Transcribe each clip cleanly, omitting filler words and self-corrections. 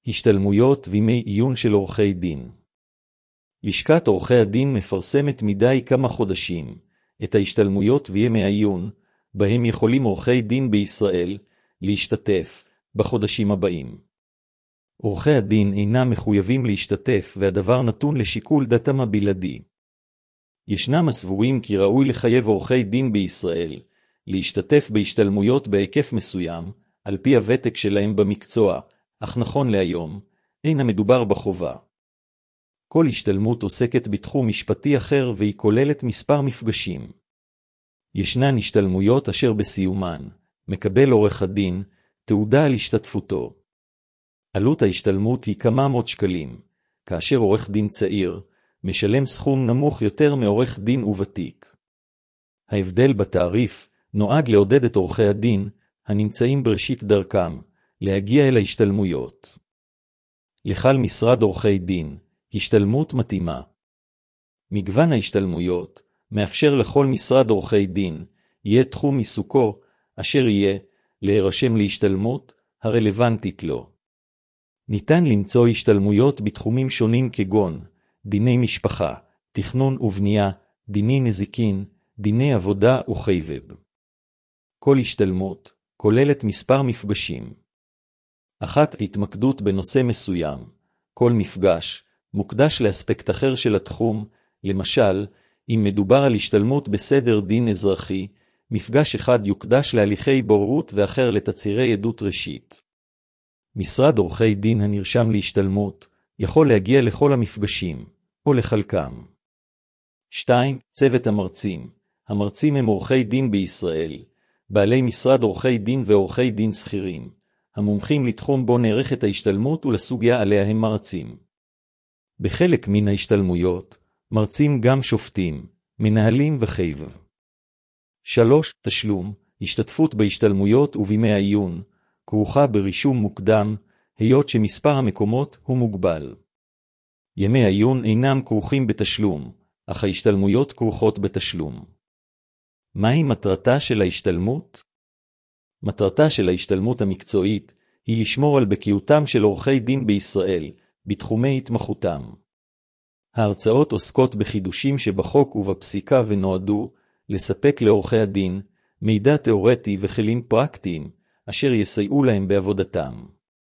השתלמויות וימי עיון של עורכי דין. לשכת עורכי הדין מפרסמת מדי כמה חודשים את ההשתלמויות וימי העיון, בהם יכולים עורכי דין בישראל להשתתף בחודשים הבאים. עורכי הדין אינם מחויבים להשתתף והדבר נתון לשיקול דעתם הבלעדי. ישנם הסבורים כי ראוי לחייב עורכי דין בישראל להשתתף בהשתלמויות בהיקף מסוים, על פי הוותק שלהם במקצוע, אך נכון להיום, אין המדובר בחובה. כל השתלמות עוסקת בתחום משפטי אחר והיא כוללת מספר מפגשים. ישנן השתלמויות אשר בסיומן מקבל עורך הדין תעודה על השתתפותו. עלות ההשתלמות היא כמה מאות שקלים, כאשר עורך דין צעיר משלם סכום נמוך יותר מעורך דין וותיק. ההבדל בתעריף נועד לעודד את עורכי הדין הנמצאים בראשית דרכם להגיע אל ההשתלמויות. לכל משרד עורכי דין השתלמות מתאימה. מגוון ההשתלמויות מאפשר לכל משרד עורכי דין יהיה תחום עיסוקו אשר יהיה להירשם להשתלמות הרלוונטית לו. ניתן למצוא השתלמויות בתחומים שונים כגון דיני משפחה, תכנון ובנייה, דיני נזיקין, דיני עבודה וחייבב. כל השתלמות כוללת מספר מפגשים. אחת התמקדות בנושא מסוים. כל מפגש מוקדש לאספקט אחר של התחום, למשל, אם מדובר על השתלמות בסדר דין אזרחי, מפגש אחד יוקדש להליכי בוררות ואחר לתצהירי עדות ראשית. משרד עורכי דין הנרשם להשתלמות יכול להגיע לכל המפגשים, או לחלקם. 2. צוות המרצים. המרצים הם עורכי דין בישראל, בעלי משרד עורכי דין ועורכי דין שכירים, המומחים לתחום בו נערכת ההשתלמות ולסוגיה עליה הם מרצים. בחלק מן ההשתלמויות, מרצים גם שופטים, מנהלים וחייבב. 3. תשלום. השתתפות בהשתלמויות ובימי העיון, כרוכה ברישום מוקדם, היות שמספר המקומות הוא מוגבל. ימי העיון אינם כרוכים בתשלום, אך ההשתלמויות כרוכות בתשלום. מהי מטרתה של ההשתלמות? מטרתה של ההשתלמות המקצועית היא לשמור על בקיאותם של עורכי דין בישראל, בתחומי התמחותם. ההרצאות עוסקות בחידושים שבחוק ובפסיקה ונועדו לספק לעורכי הדין מידע תיאורטי וכלים פרקטיים, אשר יסייעו להם בעבודתם.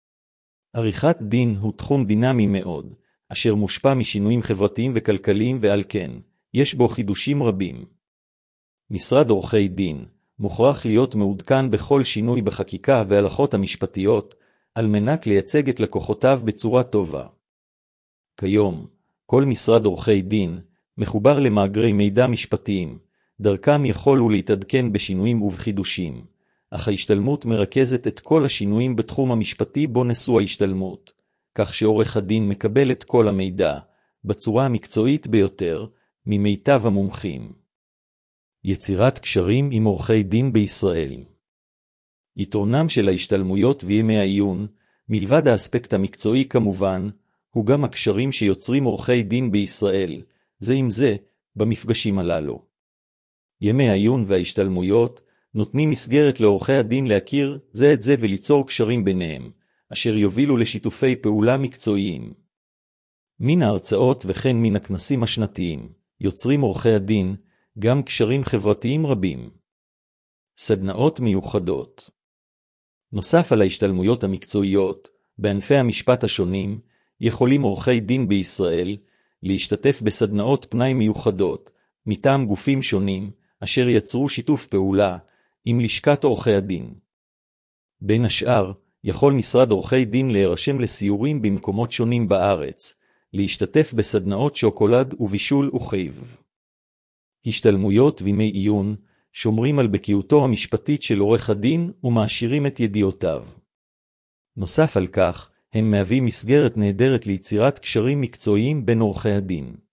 עריכת דין הוא תחום דינמי מאוד, אשר מושפע משינויים חברתיים וכלכליים ועל כן, יש בו חידושים רבים. משרד עורכי דין מוכרח להיות מעודכן בכל שינוי בחקיקה וההלכות המשפטיות, על מנת לייצג את לקוחותיו בצורה טובה. כיום, כל משרד עורכי דין מחובר למאגרי מידע משפטיים, דרכם יכולו להתעדכן בשינויים ובחידושים, אך ההשתלמות מרכזת את כל השינויים בתחום המשפטי בו נשוא ההשתלמות, כך שעורך הדין מקבל את כל המידע, בצורה המקצועית ביותר, ממיטב המומחים. יצירת קשרים עם עורכי דין בישראל. יתרונם של ההשתלמויות וימי העיון, מלבד האספקט המקצועי כמובן, הוא גם הקשרים שיוצרים עורכי דין בישראל, זה עם זה, במפגשים הללו. ימי העיון וההשתלמויות נותנים מסגרת לעורכי הדין להכיר זה את זה וליצור קשרים ביניהם, אשר יובילו לשיתופי פעולה מקצועיים. מן ההרצאות וכן מן הכנסים השנתיים, יוצרים עורכי הדין גם קשרים חברתיים רבים. סדנאות מיוחדות. נוסף על ההשתלמויות המקצועיות, בענפי המשפט השונים, יכולים עורכי דין בישראל להשתתף בסדנאות פנאי מיוחדות, מטעם גופים שונים, אשר יצרו שיתוף פעולה עם לשכת עורכי הדין. בין השאר, יכול משרד עורכי דין להירשם לסיורים במקומות שונים בארץ, להשתתף בסדנאות שוקולד ובישול וחייבב. השתלמויות וימי עיון שומרים על בקיאותו המשפטית של עורך הדין ומעשירים את ידיעותיו. נוסף על כך, הם מהווים מסגרת נהדרת ליצירת קשרים מקצועיים בין עורכי הדין.